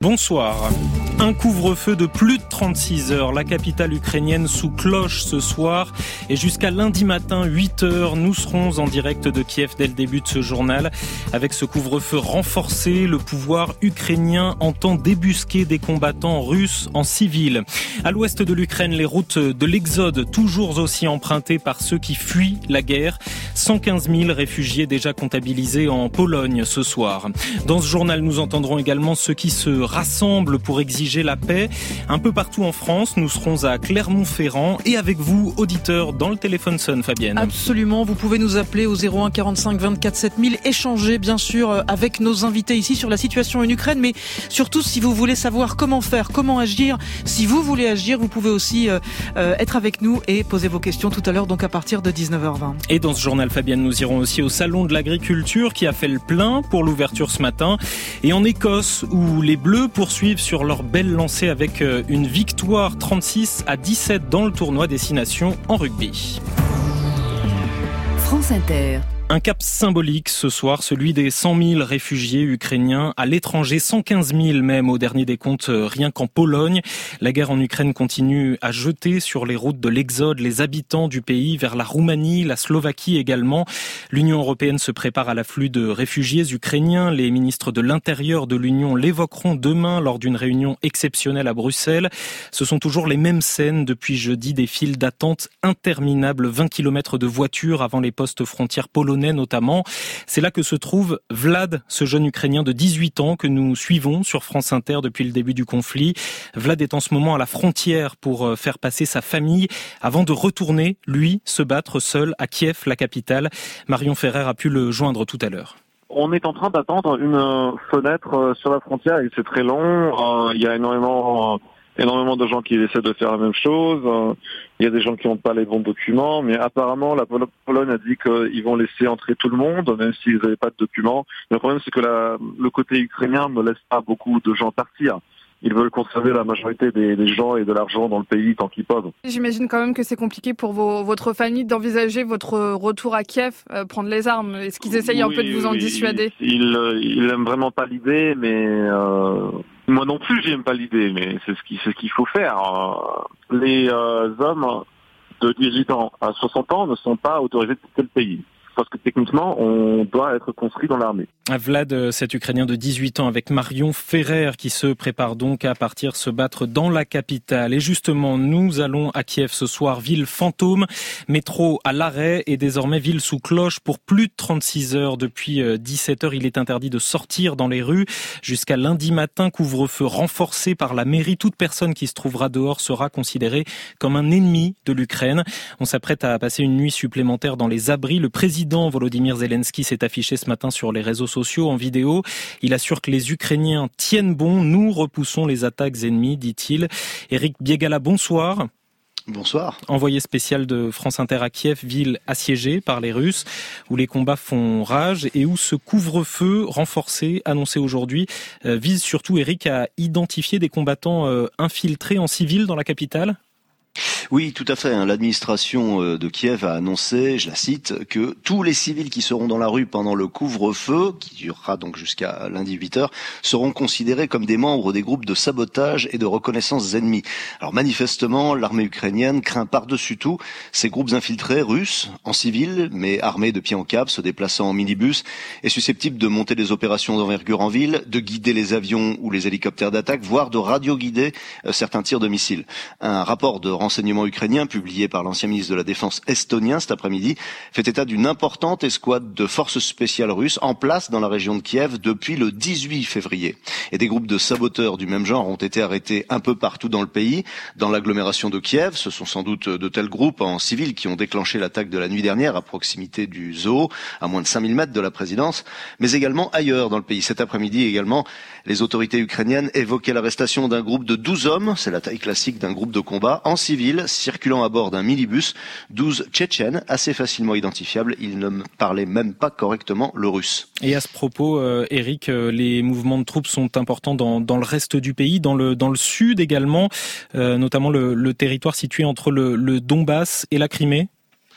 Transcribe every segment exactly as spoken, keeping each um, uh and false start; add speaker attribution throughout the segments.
Speaker 1: Bonsoir. Un couvre-feu de plus de trente-six heures. La capitale ukrainienne sous cloche ce soir. Et jusqu'à lundi matin, huit heures, nous serons en direct de Kiev dès le début de ce journal. Avec ce couvre-feu renforcé, le pouvoir ukrainien entend débusquer des combattants russes en civil. À l'ouest de l'Ukraine, les routes de l'exode toujours aussi empruntées par ceux qui fuient la guerre. cent quinze mille réfugiés déjà comptabilisés en Pologne ce soir. Dans ce journal, nous entendrons également ceux qui se rassemblent pour exiger la paix. Un peu partout en France, nous serons à Clermont-Ferrand et avec vous, auditeurs, dans le téléphone sonne, Fabienne.
Speaker 2: Absolument, vous pouvez nous appeler au zéro un quarante-cinq vingt-quatre sept mille, échanger bien sûr avec nos invités ici sur la situation en Ukraine, mais surtout si vous voulez savoir comment faire, comment agir, si vous voulez agir, vous pouvez aussi euh, être avec nous et poser vos questions tout à l'heure, donc à partir de dix-neuf heures vingt.
Speaker 1: Et dans ce journal, Fabienne, nous irons aussi au Salon de l'Agriculture qui a fait le plein pour l'ouverture ce matin. Et en Écosse, où les Bleus poursuivent sur leur belle lancée avec une victoire trente-six à dix-sept dans le tournoi Destination en rugby.
Speaker 3: France Inter.
Speaker 1: Un cap symbolique ce soir, celui des cent mille réfugiés ukrainiens à l'étranger, cent quinze mille même au dernier des comptes, rien qu'en Pologne. La guerre en Ukraine continue à jeter sur les routes de l'exode les habitants du pays vers la Roumanie, la Slovaquie également. L'Union européenne se prépare à l'afflux de réfugiés ukrainiens. Les ministres de l'Intérieur de l'Union l'évoqueront demain lors d'une réunion exceptionnelle à Bruxelles. Ce sont toujours les mêmes scènes depuis jeudi, des files d'attente interminables, vingt kilomètres de voitures avant les postes frontières polonais notamment. C'est là que se trouve Vlad, ce jeune Ukrainien de dix-huit ans que nous suivons sur France Inter depuis le début du conflit. Vlad est en ce moment à la frontière pour faire passer sa famille avant de retourner, lui, se battre seul à Kiev, la capitale. Marion Ferrer a pu le joindre tout à l'heure.
Speaker 4: On est en train d'attendre une fenêtre sur la frontière et c'est très long. Il y a énormément... énormément de gens qui essaient de faire la même chose. Il y a des gens qui n'ont pas les bons documents, mais apparemment la Pologne a dit qu'ils vont laisser entrer tout le monde, même s'ils n'avaient pas de documents. Mais le problème, c'est que la, le côté ukrainien ne laisse pas beaucoup de gens partir. Ils veulent conserver la majorité des, des gens et de l'argent dans le pays tant qu'ils peuvent.
Speaker 5: J'imagine quand même que c'est compliqué pour vos, votre famille d'envisager votre retour à Kiev, euh, prendre les armes. Est-ce qu'ils essayent oui, un peu de vous en oui, dissuader ?
Speaker 4: Ils ils n'aiment vraiment pas l'idée, mais euh, moi non plus, j'aime pas l'idée, mais c'est ce, qui, c'est ce qu'il faut faire. Les euh, hommes de dix-huit ans à soixante ans ne sont pas autorisés de quitter le pays. Parce que techniquement, on doit être conscrit dans l'armée.
Speaker 1: Vlad, cet Ukrainien de dix-huit ans avec Marion Ferrer qui se prépare donc à partir se battre dans la capitale. Et justement, nous allons à Kiev ce soir, ville fantôme, métro à l'arrêt et désormais ville sous cloche pour plus de trente-six heures. Depuis dix-sept heures, il est interdit de sortir dans les rues. Jusqu'à lundi matin, couvre-feu renforcé par la mairie. Toute personne qui se trouvera dehors sera considérée comme un ennemi de l'Ukraine. On s'apprête à passer une nuit supplémentaire dans les abris. Le président Le président Volodymyr Zelensky s'est affiché ce matin sur les réseaux sociaux en vidéo. Il assure que les Ukrainiens tiennent bon. Nous repoussons les attaques ennemies, dit-il. Éric Biegala, bonsoir.
Speaker 6: Bonsoir.
Speaker 1: Envoyé spécial de France Inter à Kiev, ville assiégée par les Russes, où les combats font rage et où ce couvre-feu renforcé, annoncé aujourd'hui, euh, vise surtout, Éric, à identifier des combattants euh, infiltrés en civil dans la capitale ?
Speaker 6: Oui, tout à fait. L'administration de Kiev a annoncé, je la cite, que tous les civils qui seront dans la rue pendant le couvre-feu, qui durera donc jusqu'à lundi huit heures, seront considérés comme des membres des groupes de sabotage et de reconnaissance ennemis. Alors manifestement, l'armée ukrainienne craint par-dessus tout ces groupes infiltrés russes, en civil, mais armés de pied en cap, se déplaçant en minibus, et susceptibles de monter des opérations d'envergure en ville, de guider les avions ou les hélicoptères d'attaque, voire de radio-guider certains tirs de missiles. Un rapport de renseignement ukrainien publié par l'ancien ministre de la Défense estonien cet après-midi fait état d'une importante escouade de forces spéciales russes en place dans la région de Kiev depuis le dix-huit février. Et des groupes de saboteurs du même genre ont été arrêtés un peu partout dans le pays. Dans l'agglomération de Kiev, ce sont sans doute de tels groupes en civil qui ont déclenché l'attaque de la nuit dernière à proximité du zoo, à moins de cinq mille mètres de la présidence, mais également ailleurs dans le pays. Cet après-midi également, les autorités ukrainiennes évoquaient l'arrestation d'un groupe de douze hommes, c'est la taille classique d'un groupe de combat, en civil, circulant à bord d'un minibus, douze Tchétchènes, assez facilement identifiables. Ils ne parlaient même pas correctement le russe.
Speaker 1: Et à ce propos, euh, Éric, euh, les mouvements de troupes sont importants dans, dans le reste du pays, dans le, dans le sud également, euh, notamment le, le territoire situé entre le, le Donbass et la Crimée.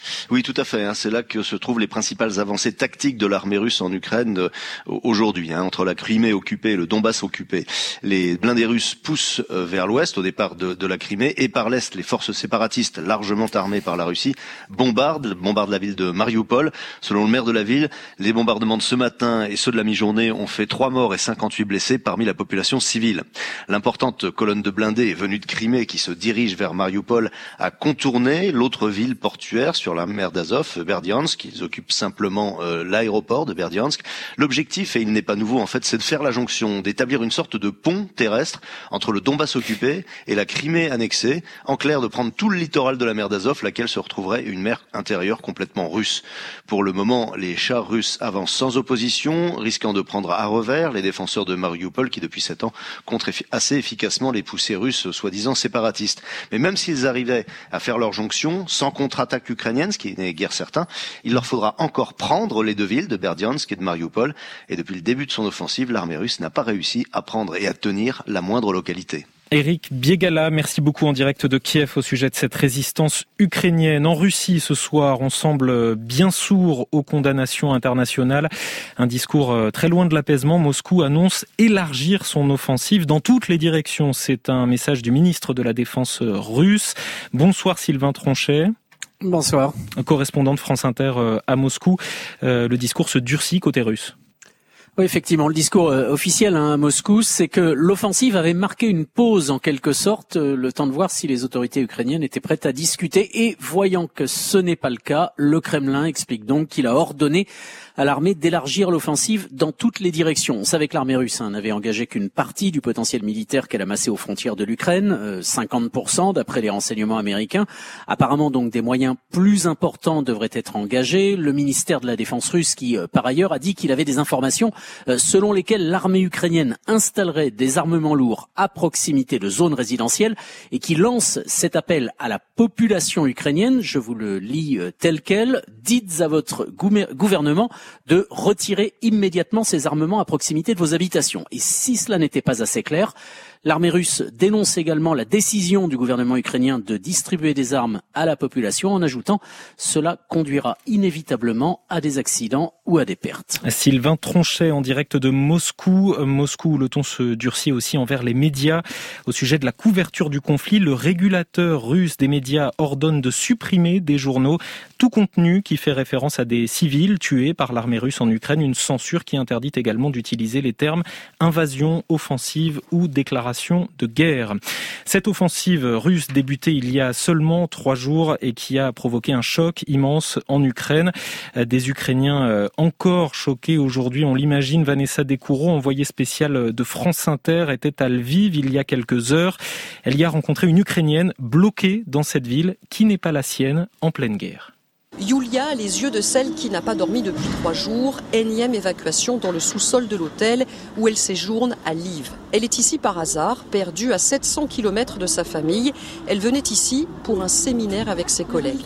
Speaker 6: Oui, tout à fait. Hein. C'est là que se trouvent les principales avancées tactiques de l'armée russe en Ukraine euh, aujourd'hui. Hein. Entre la Crimée occupée et le Donbass occupé, les blindés russes poussent euh, vers l'ouest au départ de, de la Crimée, et par l'est, les forces séparatistes largement armées par la Russie bombardent, bombardent la ville de Mariupol. Selon le maire de la ville, les bombardements de ce matin et ceux de la mi-journée ont fait trois morts et cinquante-huit blessés parmi la population civile. L'importante colonne de blindés venue de Crimée qui se dirige vers Mariupol a contourné l'autre ville portuaire sur la mer d'Azov, Berdiansk. Ils occupent simplement euh, l'aéroport de Berdiansk. L'objectif, et il n'est pas nouveau en fait, c'est de faire la jonction, d'établir une sorte de pont terrestre entre le Donbass occupé et la Crimée annexée. En clair, de prendre tout le littoral de la mer d'Azov, laquelle se retrouverait une mer intérieure complètement russe. Pour le moment, les chars russes avancent sans opposition, risquant de prendre à revers les défenseurs de Mariupol qui, depuis sept ans, contre assez efficacement les poussées russes soi-disant séparatistes. Mais même s'ils arrivaient à faire leur jonction sans contre-attaque ukrainienne, ce qui n'est guère certain, il leur faudra encore prendre les deux villes de Berdiansk et de Mariupol. Et depuis le début de son offensive, l'armée russe n'a pas réussi à prendre et à tenir la moindre localité.
Speaker 1: Éric Biegala, merci beaucoup en direct de Kiev au sujet de cette résistance ukrainienne. En Russie, ce soir, on semble bien sourd aux condamnations internationales. Un discours très loin de l'apaisement. Moscou annonce élargir son offensive dans toutes les directions. C'est un message du ministre de la Défense russe. Bonsoir Sylvain Tronchet.
Speaker 3: Bonsoir.
Speaker 1: Correspondant de France Inter à Moscou. Le discours se durcit côté russe.
Speaker 3: Oui, effectivement, le discours euh, officiel hein, à Moscou, c'est que l'offensive avait marqué une pause en quelque sorte, euh, le temps de voir si les autorités ukrainiennes étaient prêtes à discuter. Et voyant que ce n'est pas le cas, le Kremlin explique donc qu'il a ordonné à l'armée d'élargir l'offensive dans toutes les directions. On savait que l'armée russe hein, n'avait engagé qu'une partie du potentiel militaire qu'elle amassait aux frontières de l'Ukraine, euh, cinquante pour cent d'après les renseignements américains. Apparemment donc des moyens plus importants devraient être engagés. Le ministère de la Défense russe qui, euh, par ailleurs, a dit qu'il avait des informations euh, selon lesquelles l'armée ukrainienne installerait des armements lourds à proximité de zones résidentielles et qui lance cet appel à la population ukrainienne. Je vous le lis euh, tel quel. Dites à votre gouvernement de retirer immédiatement ces armements à proximité de vos habitations. Et si cela n'était pas assez clair, l'armée russe dénonce également la décision du gouvernement ukrainien de distribuer des armes à la population en ajoutant « Cela conduira inévitablement à des accidents ou à des pertes ».
Speaker 1: Sylvain Tronchet en direct de Moscou. Moscou, où le ton se durcit aussi envers les médias. Au sujet de la couverture du conflit, le régulateur russe des médias ordonne de supprimer des journaux tout contenu qui fait référence à des civils tués par l'armée russe en Ukraine. Une censure qui interdit également d'utiliser les termes invasion, offensive ou déclaration de guerre. Cette offensive russe débutée il y a seulement trois jours et qui a provoqué un choc immense en Ukraine. Des Ukrainiens encore choqués aujourd'hui, on l'imagine. Vanessa Descoureaux, envoyée spéciale de France Inter, était à Lviv il y a quelques heures. Elle y a rencontré une Ukrainienne bloquée dans cette ville qui n'est pas la sienne, en pleine guerre.
Speaker 7: Yulia a les yeux de celle qui n'a pas dormi depuis trois jours. Énième évacuation dans le sous-sol de l'hôtel où elle séjourne à Lviv. Elle est ici par hasard, perdue à sept cents kilomètres de sa famille. Elle venait ici pour un séminaire avec ses collègues.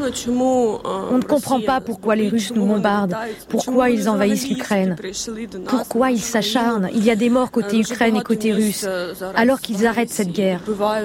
Speaker 8: On ne comprend pas pourquoi les Russes nous bombardent, pourquoi ils envahissent l'Ukraine, pourquoi ils s'acharnent. Il y a des morts côté Ukraine et côté russe, alors qu'ils arrêtent cette guerre.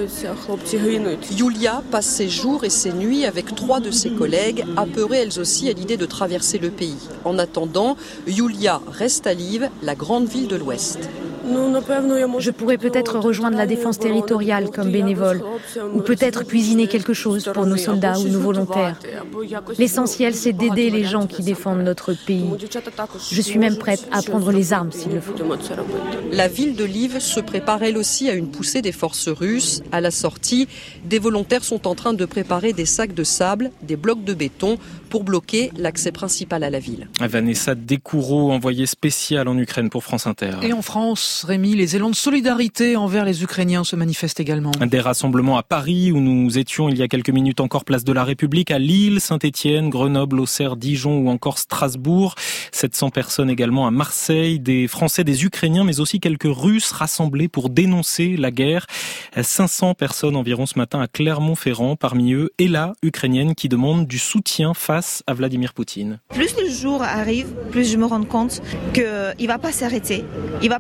Speaker 7: Yulia passe ses jours et ses nuits avec trois de ses collègues, apeurées elles aussi à l'idée de traverser le pays. En attendant, Yulia reste à Lviv, la grande ville de l'Ouest.
Speaker 8: Je pourrais peut-être rejoindre la défense territoriale comme bénévole, ou peut-être cuisiner quelque chose pour nos soldats ou nos volontaires. L'essentiel, c'est d'aider les gens qui défendent notre pays. Je suis même prête à prendre les armes s'il le faut.
Speaker 7: La ville de Lviv se prépare elle aussi à une poussée des forces russes. À la sortie, des volontaires sont en train de préparer des sacs de sable, des blocs de béton pour bloquer l'accès principal à la ville.
Speaker 1: Vanessa Descoureaux, envoyée spéciale en Ukraine pour France Inter.
Speaker 2: Et en France, Rémi, les élans de solidarité envers les Ukrainiens se manifestent également.
Speaker 1: Des rassemblements à Paris, où nous étions il y a quelques minutes encore place de la République, à Lille, Saint-Étienne, Grenoble, Auxerre, Dijon ou encore Strasbourg. sept cents personnes également à Marseille, des Français, des Ukrainiens, mais aussi quelques Russes rassemblés pour dénoncer la guerre. cinq cents personnes environ ce matin à Clermont-Ferrand, parmi eux Ella, ukrainienne, qui demande du soutien face à Vladimir Poutine.
Speaker 9: Plus le jour arrive, plus je me rends compte qu'il ne va pas s'arrêter. Il ne va pas s'arrêter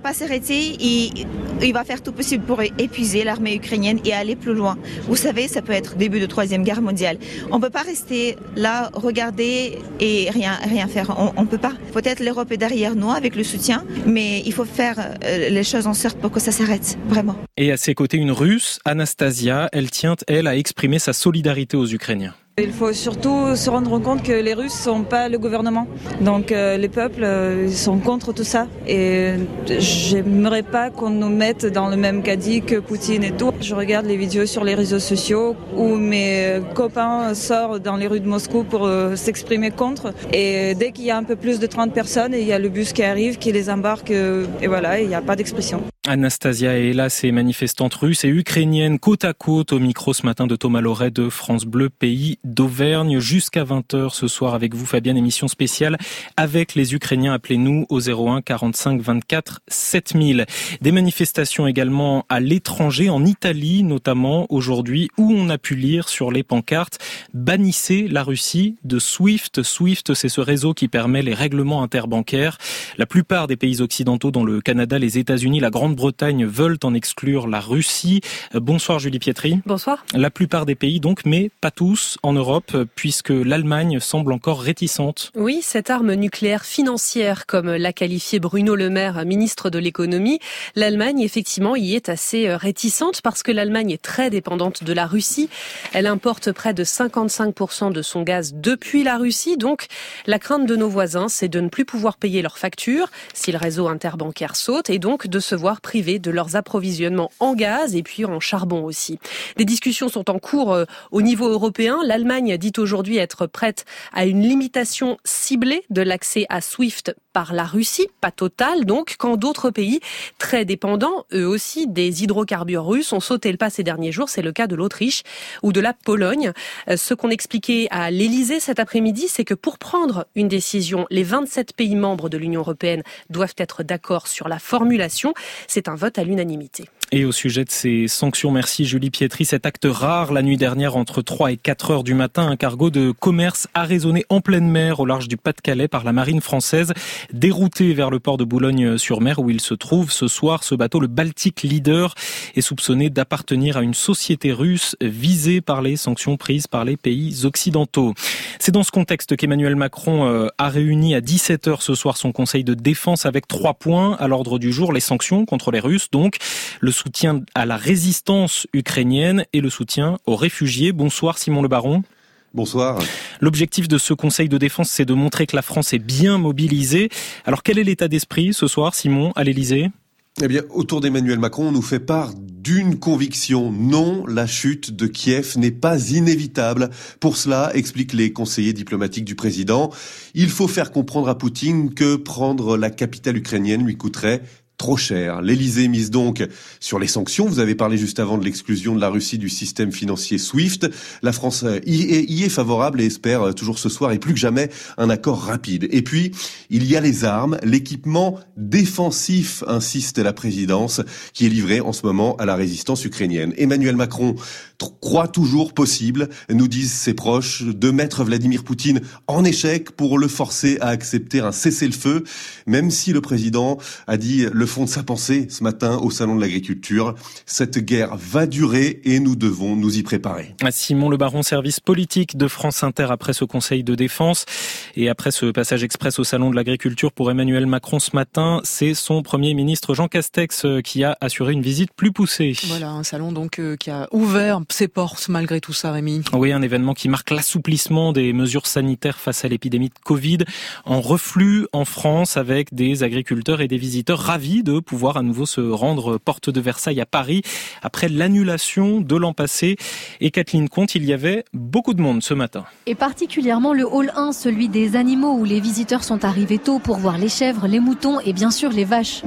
Speaker 9: arrêter et il va faire tout possible pour épuiser l'armée ukrainienne et aller plus loin. Vous savez, ça peut être début de troisième guerre mondiale. On ne peut pas rester là, regarder et rien, rien faire. On ne peut pas. Peut-être l'Europe est derrière nous avec le soutien, mais il faut faire les choses en sorte pour que ça s'arrête, vraiment.
Speaker 1: Et à ses côtés, une Russe, Anastasia, elle tient, elle, à exprimer sa solidarité aux Ukrainiens.
Speaker 10: Il faut surtout se rendre compte que les Russes ne sont pas le gouvernement. Donc euh, les peuples euh, ils sont contre tout ça. Et j'aimerais pas qu'on nous mette dans le même caddie que Poutine et tout. Je regarde les vidéos sur les réseaux sociaux où mes copains sortent dans les rues de Moscou pour euh, s'exprimer contre. Et dès qu'il y a un peu plus de trente personnes, il y a le bus qui arrive, qui les embarque. Euh, et voilà, il n'y a pas d'expression.
Speaker 1: Anastasia est là, ces manifestantes russes et ukrainiennes côte à côte au micro ce matin de Thomas Loret de France Bleu, pays d'Auvergne. Jusqu'à vingt heures ce soir avec vous, Fabienne, émission spéciale avec les Ukrainiens. Appelez-nous au zéro un quarante-cinq vingt-quatre sept mille. Des manifestations également à l'étranger, en Italie notamment aujourd'hui, où on a pu lire sur les pancartes « Bannissez la Russie de SWIFT ». SWIFT, c'est ce réseau qui permet les règlements interbancaires. La plupart des pays occidentaux, dont le Canada, les États-Unis, la Grande-Bretagne, veulent en exclure la Russie. Bonsoir Julie Pietri.
Speaker 11: Bonsoir. La
Speaker 1: plupart des pays donc, mais pas tous en Europe, puisque l'Allemagne semble encore réticente.
Speaker 11: Oui, cette arme nucléaire financière, comme l'a qualifié Bruno Le Maire, ministre de l'économie, l'Allemagne effectivement y est assez réticente parce que l'Allemagne est très dépendante de la Russie. Elle importe près de cinquante-cinq pour cent de son gaz depuis la Russie. Donc la crainte de nos voisins, c'est de ne plus pouvoir payer leurs factures si le réseau interbancaire saute et donc de se voir privés de leurs approvisionnements en gaz et puis en charbon aussi. Des discussions sont en cours au niveau européen. L'Allemagne dit aujourd'hui être prête à une limitation ciblée de l'accès à SWIFT par la Russie, pas totale donc, quand d'autres pays très dépendants, eux aussi, des hydrocarbures russes ont sauté le pas ces derniers jours. C'est le cas de l'Autriche ou de la Pologne. Ce qu'on expliquait à l'Élysée cet après-midi, c'est que pour prendre une décision, les vingt-sept pays membres de l'Union européenne doivent être d'accord sur la formulation. C'est un vote à l'unanimité.
Speaker 1: Et au sujet de ces sanctions, merci Julie Pietri, cet acte rare la nuit dernière entre trois et quatre heures du matin, un cargo de commerce arraisonné en pleine mer au large du Pas-de-Calais par la marine française, dérouté vers le port de Boulogne-sur-Mer où il se trouve ce soir. Ce bateau, le Baltic Leader, est soupçonné d'appartenir à une société russe visée par les sanctions prises par les pays occidentaux. C'est dans ce contexte qu'Emmanuel Macron a réuni à dix-sept heures ce soir son conseil de défense avec trois points à l'ordre du jour, les sanctions contre les Russes donc, le soutien à la résistance ukrainienne et le soutien aux réfugiés. Bonsoir Simon Le Baron.
Speaker 12: Bonsoir.
Speaker 1: L'objectif de ce Conseil de défense, c'est de montrer que la France est bien mobilisée. Alors quel est l'état d'esprit ce soir, Simon, à l'Élysée ?
Speaker 12: Eh bien, autour d'Emmanuel Macron, on nous fait part d'une conviction. Non, la chute de Kiev n'est pas inévitable. Pour cela, expliquent les conseillers diplomatiques du président, il faut faire comprendre à Poutine que prendre la capitale ukrainienne lui coûterait trop cher. L'Élysée mise donc sur les sanctions. Vous avez parlé juste avant de l'exclusion de la Russie du système financier SWIFT. La France y est, y est favorable et espère toujours ce soir et plus que jamais un accord rapide. Et puis, il y a les armes, l'équipement défensif, insiste la présidence, qui est livré en ce moment à la résistance ukrainienne. Emmanuel Macron croit toujours possible, nous disent ses proches, de mettre Vladimir Poutine en échec pour le forcer à accepter un cessez-le-feu, même si le président a dit le fond de sa pensée ce matin au Salon de l'Agriculture. Cette guerre va durer et nous devons nous y préparer.
Speaker 1: Simon Le Baron, service politique de France Inter après ce Conseil de défense et après ce passage express au Salon de l'Agriculture pour Emmanuel Macron ce matin, c'est son Premier ministre Jean Castex qui a assuré une visite plus poussée.
Speaker 2: Voilà, un salon donc euh, qui a ouvert ses portes malgré tout ça, Rémi.
Speaker 1: Oui, un événement qui marque l'assouplissement des mesures sanitaires face à l'épidémie de Covid en reflux en France avec des agriculteurs et des visiteurs ravis de pouvoir à nouveau se rendre porte de Versailles à Paris après l'annulation de l'an passé. Et Kathleen Comte, il y avait beaucoup de monde ce matin.
Speaker 13: Et particulièrement le hall un, celui des animaux où les visiteurs sont arrivés tôt pour voir les chèvres, les moutons et bien sûr les vaches.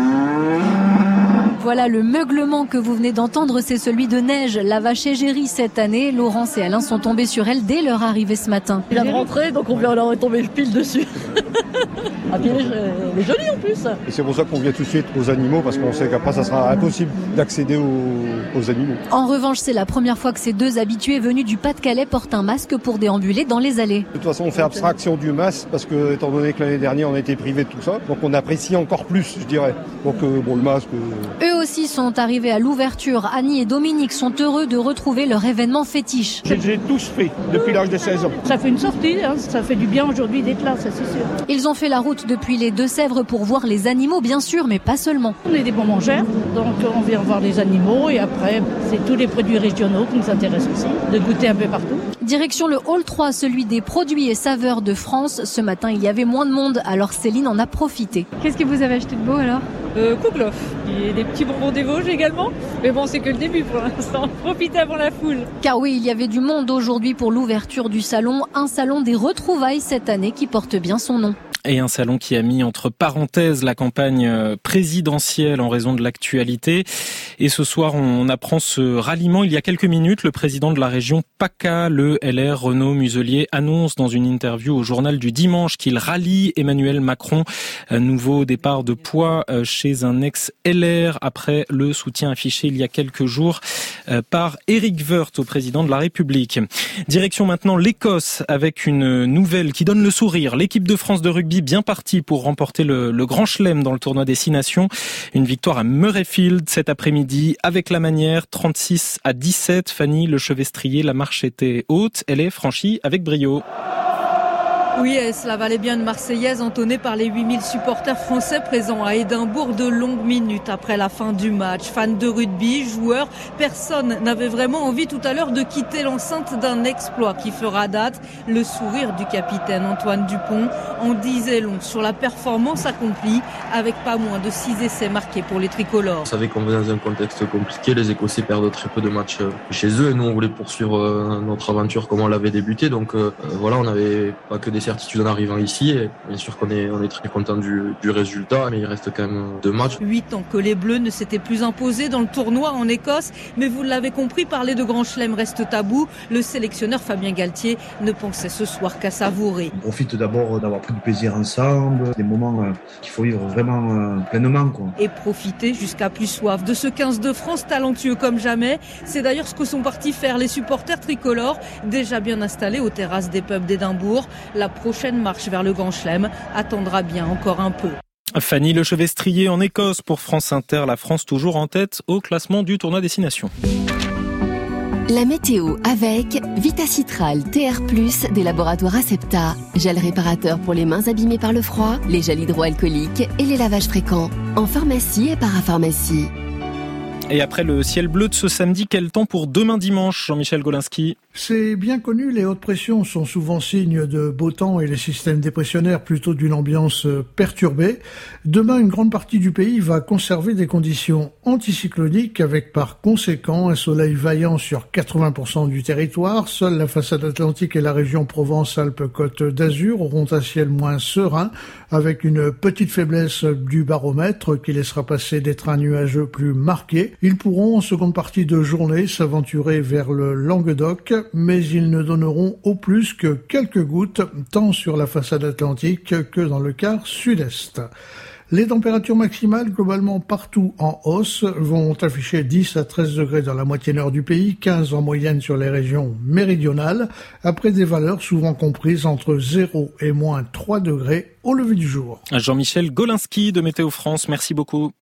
Speaker 13: Voilà le meuglement que vous venez d'entendre, c'est celui de Neige, la vache égérie cette année. Laurence et Alain sont tombés sur elle dès leur arrivée ce matin.
Speaker 14: Il vient de rentrer, donc on vient leur tomber pile dessus. Ah, puis elle est, elle est jolie en plus.
Speaker 15: Et c'est pour ça qu'on vient tout de suite aux animaux, parce qu'on sait qu'après ça sera impossible d'accéder aux, aux animaux.
Speaker 13: En revanche, c'est la première fois que ces deux habitués venus du Pas-de-Calais portent un masque pour déambuler dans les allées.
Speaker 15: De toute façon, on fait abstraction du masque, parce que étant donné que l'année dernière on a été privé de tout ça, donc on apprécie encore plus, je dirais. Donc euh, bon, le masque... Euh...
Speaker 13: Eux aussi sont arrivés à l'ouverture. Annie et Dominique sont heureux de retrouver leur événement fétiche.
Speaker 16: J'ai tous fait depuis l'âge de seize ans.
Speaker 14: Ça fait une sortie, hein, ça fait du bien aujourd'hui d'être là, ça c'est sûr.
Speaker 13: Ils ont fait la route depuis les Deux-Sèvres pour voir les animaux, bien sûr, mais pas seulement.
Speaker 14: On est des bons mangeurs, donc on vient voir les animaux et après, c'est tous les produits régionaux qui nous intéressent aussi, de goûter un peu partout.
Speaker 13: Direction le hall trois, celui des produits et saveurs de France. Ce matin, il y avait moins de monde, alors Céline en a profité.
Speaker 17: Qu'est-ce que vous avez acheté de beau alors ?
Speaker 18: euh, Kouglof, et des petits bonbons des Vosges également. Mais bon, c'est que le début pour l'instant. Profitez avant la foule.
Speaker 13: Car oui, il y avait du monde aujourd'hui pour l'ouverture du salon. Un salon des retrouvailles cette année qui porte bien son nom.
Speaker 1: Et un salon qui a mis entre parenthèses la campagne présidentielle en raison de l'actualité. Et ce soir, on apprend ce ralliement. Il y a quelques minutes, le président de la région PACA, le L R, Renaud Muselier, annonce dans une interview au journal du dimanche qu'il rallie Emmanuel Macron. Un nouveau départ de poids chez un ex-L R après le soutien affiché il y a quelques jours par Éric Woerth au président de la République. Direction maintenant l'Écosse avec une nouvelle qui donne le sourire. L'équipe de France de rugby bien parti pour remporter le, le Grand Chelem dans le tournoi des Six Nations. Une victoire à Murrayfield cet après-midi avec la manière, trente-six à dix-sept. Fanny Lechevestrier, la marche était haute, elle est franchie avec brio.
Speaker 19: Oui, cela valait bien une Marseillaise entonnée par les huit mille supporters français présents à Édimbourg de longues minutes après la fin du match. Fans de rugby, joueurs, personne n'avait vraiment envie tout à l'heure de quitter l'enceinte d'un exploit qui fera date. Le sourire du capitaine Antoine Dupont en disait long sur la performance accomplie avec pas moins de six essais marqués pour les tricolores.
Speaker 20: On savait qu'on venait dans un contexte compliqué, les Écossais perdent très peu de matchs chez eux et nous on voulait poursuivre notre aventure comme on l'avait débuté. Donc euh, voilà, on n'avait pas que des certitude en arrivant ici et bien sûr qu'on est, on est très content du, du résultat, mais il reste quand même deux matchs.
Speaker 19: Huit ans que les Bleus ne s'étaient plus imposés dans le tournoi en Écosse, mais vous l'avez compris, parler de Grand Chelem reste tabou. Le sélectionneur Fabien Galtier ne pensait ce soir qu'à savourer.
Speaker 21: On profite d'abord d'avoir pris du plaisir ensemble, des moments qu'il faut vivre vraiment pleinement, quoi.
Speaker 19: Et profiter jusqu'à plus soif de ce quinze de France talentueux comme jamais. C'est d'ailleurs ce que sont partis faire les supporters tricolores, déjà bien installés aux terrasses des pubs d'Édimbourg. La prochaine marche vers le Grand Chelem attendra bien encore un peu.
Speaker 1: Fanny Lechevestrier en Écosse pour France Inter. La France toujours en tête au classement du tournoi des Six Nations.
Speaker 22: La météo avec Vitacitral T R plus des laboratoires Acepta. Gel réparateur pour les mains abîmées par le froid, les gels hydroalcooliques et les lavages fréquents. En pharmacie et parapharmacie.
Speaker 1: Et après le ciel bleu de ce samedi, quel temps pour demain dimanche, Jean-Michel Golinski?
Speaker 23: C'est bien connu, les hautes pressions sont souvent signes de beau temps et les systèmes dépressionnaires plutôt d'une ambiance perturbée. Demain, une grande partie du pays va conserver des conditions anticycloniques avec par conséquent un soleil vaillant sur quatre-vingts pour cent du territoire. Seule la façade atlantique et la région Provence-Alpes-Côte d'Azur auront un ciel moins serein avec une petite faiblesse du baromètre qui laissera passer des trains nuageux plus marqués. Ils pourront en seconde partie de journée s'aventurer vers le Languedoc, mais ils ne donneront au plus que quelques gouttes, tant sur la façade atlantique que dans le quart sud-est. Les températures maximales globalement partout en hausse vont afficher dix à treize degrés dans la moitié nord du pays, quinze en moyenne sur les régions méridionales, après des valeurs souvent comprises entre zéro et moins trois degrés au lever du jour.
Speaker 1: Jean-Michel Golinski de Météo France, merci beaucoup.